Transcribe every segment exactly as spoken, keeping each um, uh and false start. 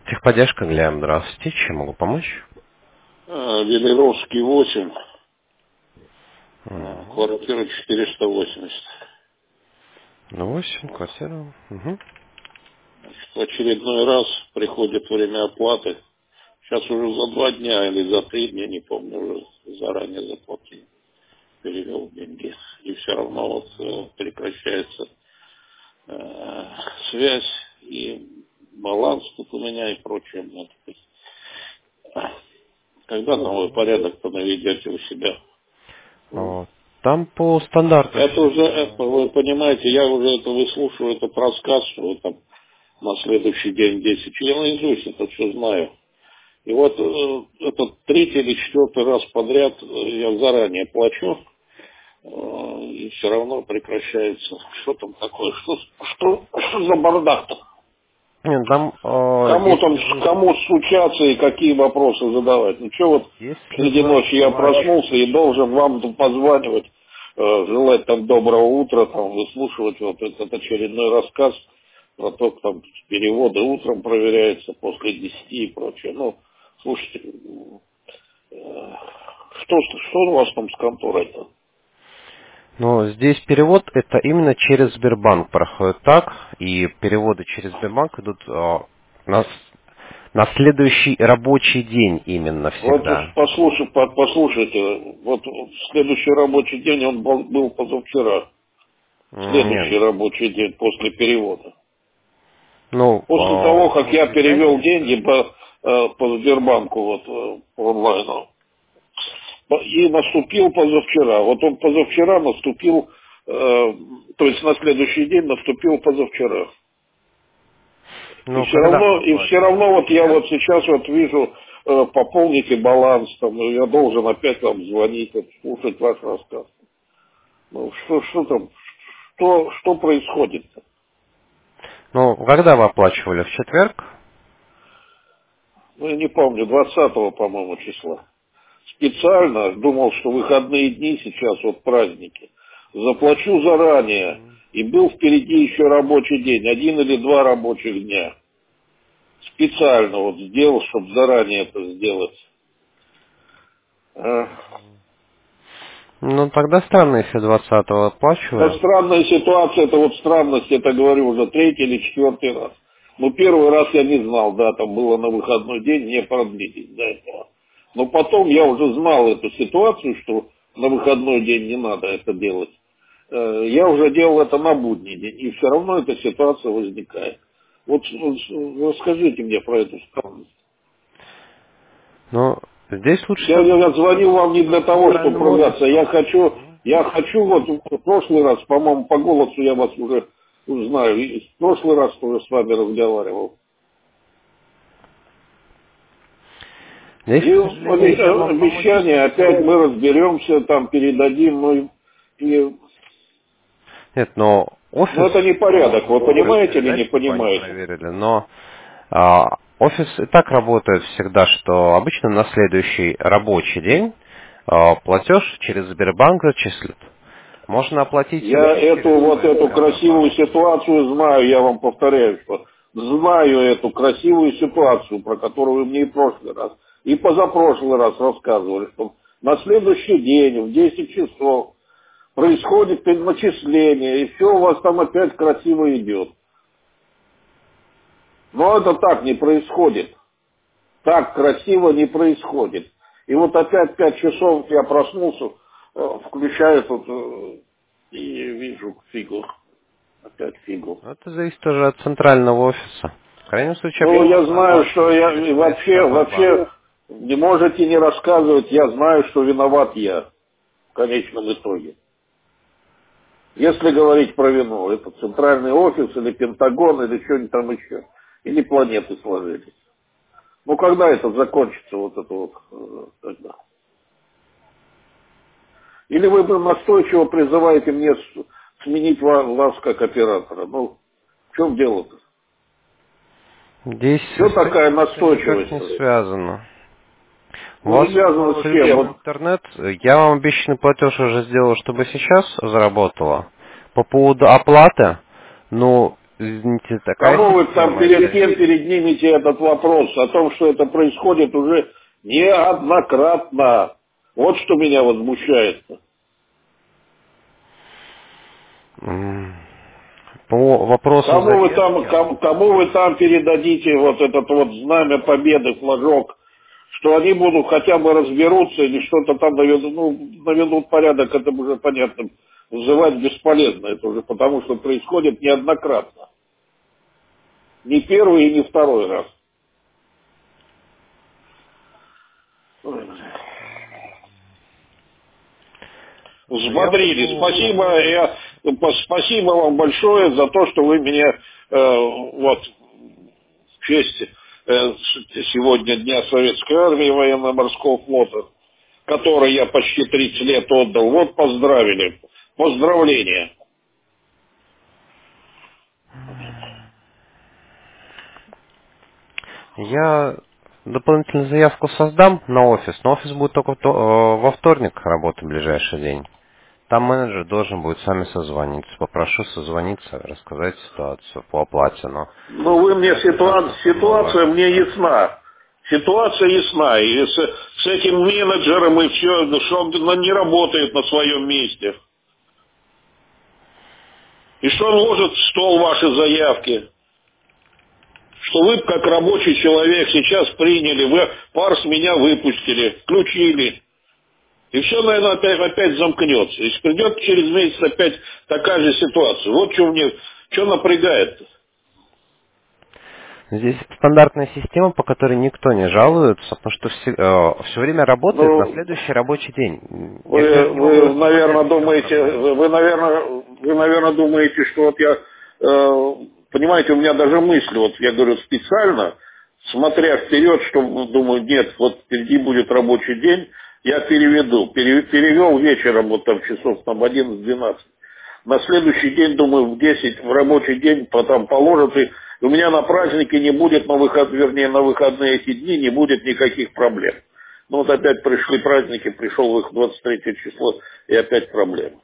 Техподдержка для м. Здравствуйте. Чем могу помочь? А, Велеровский восемь, а, Угу. квартира четыреста восемьдесят. Ну, восемь, квартира. Угу. Значит, в очередной раз приходит время оплаты. Сейчас уже за два дня или за три дня, не помню, уже заранее заплатил, перевел деньги. И все равно вот э, прекращается э, связь и баланс тут у меня и прочее. Нет. Когда новый порядок-то наведете у себя? О, Там по стандарту. Это уже, это, вы понимаете, я уже это выслушиваю, этот рассказ, что вы там на следующий день десять. Я наизусть это все знаю. И вот э, этот третий или четвертый раз подряд э, я заранее плачу, э, и все равно прекращается. Что там такое? Что, что, что за бардак-то? Нет, там о, Кому там, если вы, кому стучаться и какие вопросы задавать? Ну что вот если среди вы ночи я оплачиваете. проснулся и должен вам тут позванивать, э, желать там доброго утра, там выслушивать вот этот очередной рассказ про то, как там переводы утром проверяются после десяти и прочее. Ну, слушайте, э, что, что у вас там с конторой-то? Но здесь перевод это именно через Сбербанк проходит так, и переводы через Сбербанк идут о, на, с- на следующий рабочий день именно Вот всегда. послушай, по- послушайте, вот следующий рабочий день он был был позавчера. М, Следующий Нет. рабочий день после перевода. Ну, После того, о, как вы я перевел отвечаете? деньги по, э, по Сбербанку вот, э, онлайну, по- и наступил позавчера. Вот он позавчера наступил, э, то есть на следующий день наступил позавчера. И Ну, все когда вы равно, и все оплачивали? равно В вот я четверг? вот сейчас вот вижу, э, пополните баланс, там, и я должен опять вам звонить, вот, слушать ваш рассказ. Ну, что, что там, что, что происходит? Ну, когда вы оплачивали? В четверг? Ну, я не помню, двадцатого, по-моему, числа. Специально думал, что выходные дни сейчас, вот праздники, заплачу заранее. И был впереди еще рабочий день, один или два рабочих дня. Специально вот сделал, чтобы заранее это сделать. А. Ну, тогда странно, если двадцатого Да оплачиваем. странная ситуация, это вот странность, это говорю уже третий или четвертый раз. Ну, первый раз я не знал, да, там было на выходной день, не продлились до этого. Но потом я уже знал эту ситуацию, что на выходной день не надо это делать. Э, Я уже делал это на будний день, и все равно эта ситуация возникает. Вот, вот расскажите мне про эту странность. Но здесь лучше Я, всего я звоню вам не для с того, чтобы центральным ругаться. Я офисом. хочу, я хочу, вот в прошлый раз, по-моему, по голосу я вас уже знаю. И в прошлый раз тоже с вами разговаривал. Здесь, И к сожалению, чем обе- вам помочь обещание, опять совсем... мы разберемся, там передадим, ну, и, Нет, но ну офис, это не порядок, мы вы можем понимаете или передать, не чтобы они понимаете? проверили, но а, офис и так работает всегда, что обычно на следующий рабочий день а, платеж через Сбербанк зачислят. Можно оплатить и Я вообще эту через вот свой эту красивую Сбербанк. ситуацию знаю, я вам повторяю, что знаю эту красивую ситуацию, про которую вы мне и в прошлый раз, и позапрошлый раз рассказывали, что на следующий день в десять часов происходит переначисление, и все у вас там опять красиво идет. Но это так не происходит. Так красиво не происходит. И вот опять пять часов я проснулся, э, включаю тут э, и вижу фигу. Опять фигу. Это зависит тоже от центрального офиса. В крайнем случае Ну, вообще я можно знаю, что оплачивать я через и вообще, ПСКБ банк. вообще не можете не рассказывать, я знаю, что виноват я в конечном итоге. Если говорить про вину, это центральный офис или Пентагон или что-нибудь там еще. Или планеты сложились. Ну, когда это закончится, вот это вот, э, тогда? Или вы бы настойчиво призываете мне с- сменить ва- вас как оператора? Ну, в чем дело-то? Здесь Что с такая этим это никак не настойчивость? связано. У Ну, вас не связано упал с чем? отключен Вот, интернет. Я вам обещанный платеж уже сделал, чтобы сейчас заработало. По поводу оплаты, ну, извините, такая Кому вы там система. перед Это... кем переднимете этот вопрос о том, что это происходит уже неоднократно? Вот что меня возмущает. М, По вопросу Кому вы там, задержки, кому, кому вы там передадите вот этот вот знамя победы, флажок, что они будут хотя бы разберутся или что-то там наведут, ну, наведут порядок, это уже понятно. Вызывать бесполезно это уже, потому что происходит неоднократно. Не первый и не второй раз. я Взбодрили. могу... Спасибо, я, спасибо вам большое за то, что вы меня э, вот в честь э, сегодня Дня Советской Армии Военно-Морского флота, который я почти тридцать лет отдал, вот поздравили. Поздравления. Я дополнительную заявку создам на офис, но офис будет только то- э, во вторник работы в ближайший день. Там менеджер должен будет с вами созвониться. Попрошу созвониться, рассказать ситуацию по оплате, но Ну, вы мне сейчас ситуация, связаться со мной ситуация важно. мне ясна. Ситуация ясна. И с, с этим менеджером и все, ну, что он ну, не работает на своем месте. И что он ложит в стол ваши заявки. Что вы, как рабочий человек, сейчас приняли, вы пар с меня выпустили, включили. И все, наверное, опять, опять замкнется. И придет через месяц опять такая же ситуация. Вот что мне, что напрягает. Здесь стандартная система, по которой никто не жалуется, потому что все, время работает на Ну, следующий рабочий день. Я же вы, не могу вы, рассмотреть наверное, в чем думаете, проблема. вы, наверное, вы, наверное, думаете, что вот я, э, понимаете, у меня даже мысль, вот я говорю специально, смотря вперед, что думаю, нет, вот впереди будет рабочий день, я переведу. Пере- перевел вечером, вот там часов там одиннадцать-двенадцать. На следующий день, думаю, в десять в рабочий день потом положат, и у меня на празднике не будет, на выход, вернее, на выходные эти дни не будет никаких проблем. Ну вот опять пришли праздники, пришел их двадцать третье число, и опять проблемы.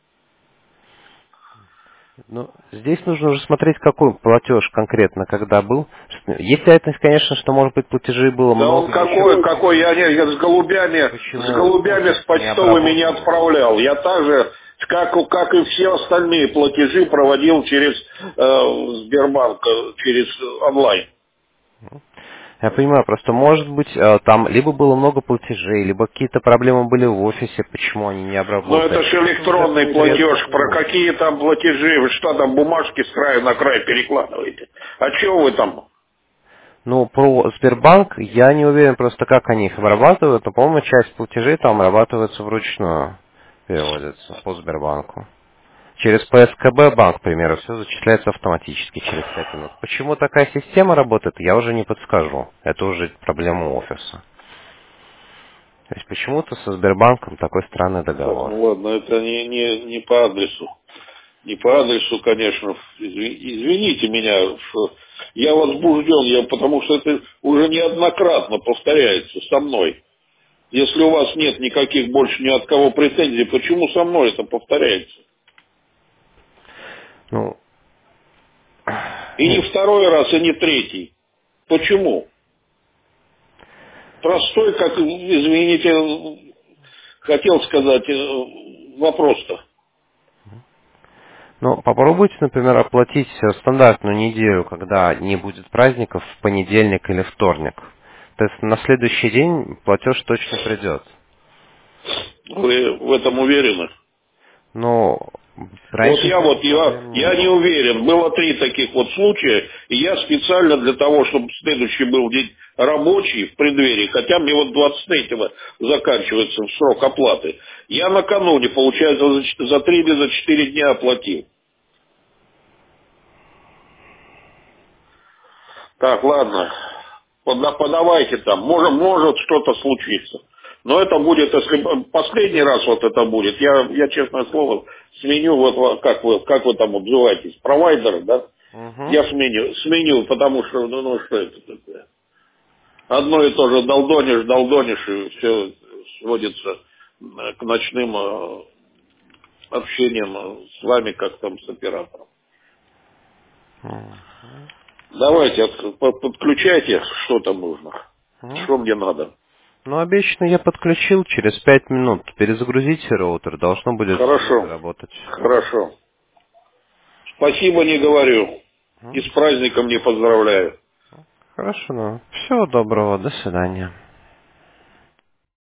Ну, здесь нужно уже смотреть, какой платеж конкретно, когда был. Есть вероятность, конечно, что, может быть, платежей было Да он много еще. какой, какой, я, не- я с голубями, с Почему голубями, офис с не почтовыми не обработал? отправлял. Я также, как, у- как и все остальные платежи, проводил через э, Сбербанк, э, через онлайн. Я понимаю, просто может быть э, там либо было много платежей, либо какие-то проблемы были в офисе, почему они не Но это обработали. же Это уже электронный конкретно платеж. по Про офису. какие там платежи? Вы что там бумажки с края на край перекладываете? А чего вы там? Ну, про Сбербанк я не уверен просто, как они их обрабатывают, но, по-моему, часть платежей там обрабатывается вручную, переводится по Сбербанку. Через П С К Б банк, к примеру, все зачисляется автоматически через пять минут. Почему такая система работает, я уже не подскажу. Это уже проблема офиса. То есть почему-то со Сбербанком такой странный Так, договор. ну ладно, это не, не, не по адресу. Не по адресу, конечно. Изви- Извините меня, что я возбужден, я, потому что это уже неоднократно повторяется со мной. Если у вас нет никаких больше ни от кого претензий, почему со мной это повторяется? Ну, И не ну, второй раз, и не третий. Почему? Простой, как, извините, хотел сказать, э, вопрос-то. ну, попробуйте, например, оплатить э, стандартную неделю, когда не будет праздников, в понедельник или вторник. То есть на следующий день платеж точно придет. Вы в этом уверены? Но Вот раньше с я этим вот, я, проблем не я не было. уверен. Было три таких вот случая, и я специально для того, чтобы следующий был день рабочий в преддверии, хотя мне вот двадцать третьего заканчивается срок оплаты, я накануне, получается, за чет- за три или за четыре дня оплатил. Так, ладно, Пода- подавайте там, может, может что-то случиться. Но это будет, если последний раз вот это будет, я, я честное слово, сменю, вот как вы, как вы там обзываетесь, провайдер, да? Угу. Я сменю, сменю, потому что, ну, ну что это такое? Одно и то же долдонишь, долдонишь, и все сводится э, к ночным э, общениям э, с вами, как там с оператором. Мгм. Давайте, от- по- подключайте, что там нужно. Мгм. Что мне надо. Ну, обещанно я подключил, через пять минут перезагрузите роутер, должно будет сразу Хорошо. работать. Хорошо. Спасибо не говорю. И Мгм. с праздником не поздравляю. Хорошо, ну, всего доброго, до свидания.